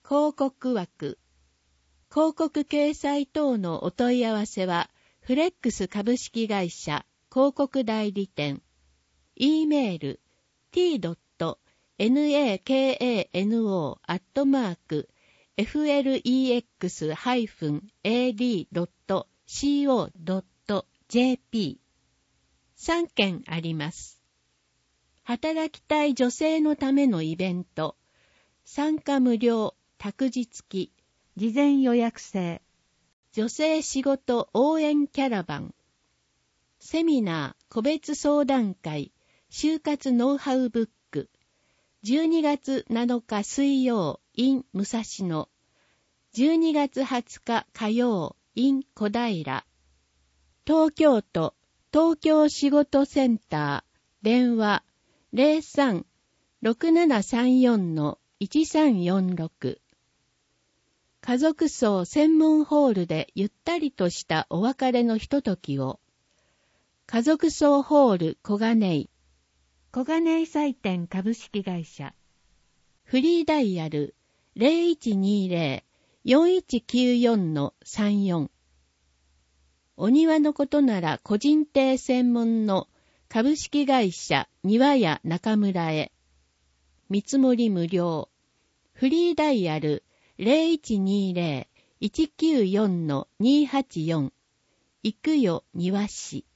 広告枠。広告掲載等のお問い合わせは、フレックス株式会社広告代理店。e メール t.nakano@flex-ad.co.jp 3件あります。働きたい女性のためのイベント、参加無料、託児付き、事前予約制、女性仕事応援キャラバン、セミナー、個別相談会、就活ノウハウブック、12月7日水曜 in 武蔵野、12月20日火曜 in 小平、東京都東京仕事センター、電話 03-6734-1346、家族葬専門ホールでゆったりとしたお別れのひとときを、家族葬ホール小金井、小金井祭典株式会社、フリーダイヤル 0120-4194-34、お庭のことなら個人邸専門の株式会社庭屋中村へ、見積もり無料、フリーダイヤル 0120-194-284、行くよ庭師。